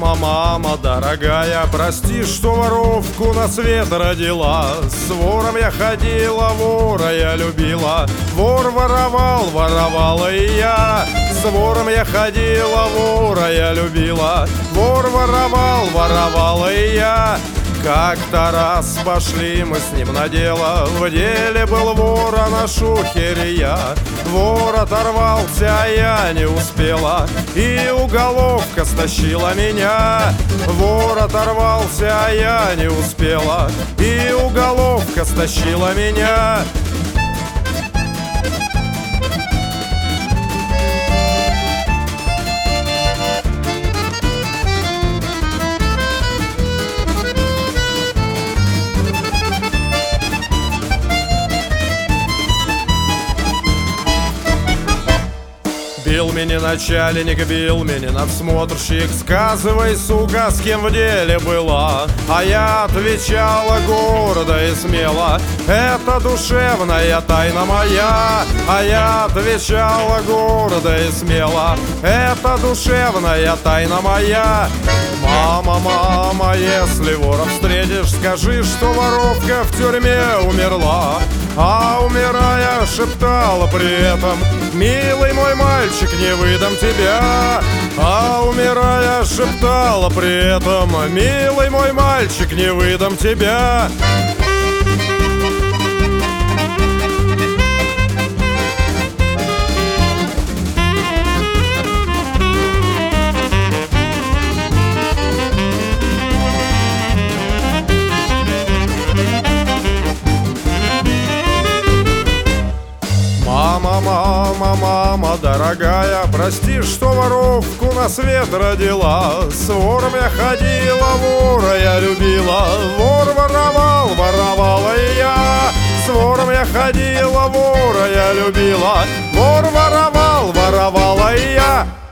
Мама, мама дорогая, прости, что воровку на свет родила. С вором я ходила, вора я любила. Вор воровал, воровала и я. С вором я ходила, вора я любила. Вор воровал, воровала и я. Как-то раз пошли мы с ним на дело. В деле был вор, а на шухере я. Вор оторвался, а я не успела, и уголовка стащила меня. Вор оторвался, а я не успела, и уголовка стащила меня. Бил меня начальник, бил меня надсмотрщик. Сказывай, сука, с кем в деле была. А я отвечала гордо и смело: это душевная тайна моя. А я отвечала гордо и смело: это душевная тайна моя. Мама, мама, если вора встретишь, скажи, что воровка в тюрьме умерла. А умирая шептала при этом: милый мой мальчик, не выдам тебя. А умирая шептала при этом: милый мой мальчик, не выдам тебя. Мама, мама, мама дорогая, прости, что воровку на свет родила. С вором я ходила, вора я любила. Вор воровал, воровала и я. С вором я ходила, вора я любила. Вор воровал, воровала и я.